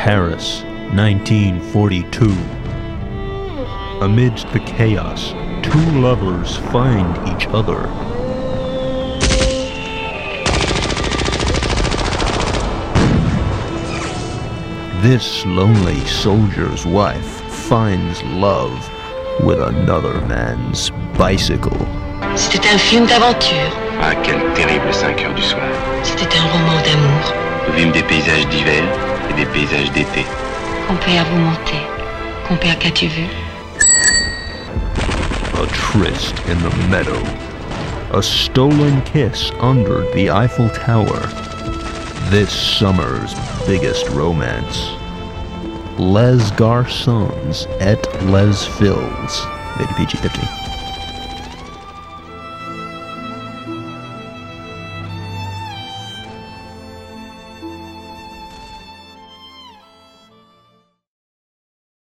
Paris, 1942. Amidst the chaos, two lovers find each other. This lonely soldier's wife finds love with another man's bicycle. C'était un film d'aventure. Ah, quelle terrible 5 heures du soir. C'était un roman d'amour. Nous vîmes des paysages d'hiver et des paysages d'été. Compère, vous montez. Compère, qu'as-tu vu? A tryst in the meadow. A stolen kiss under the Eiffel Tower. This summer's biggest romance. Les Garçons et les Filles. Rated PG-13.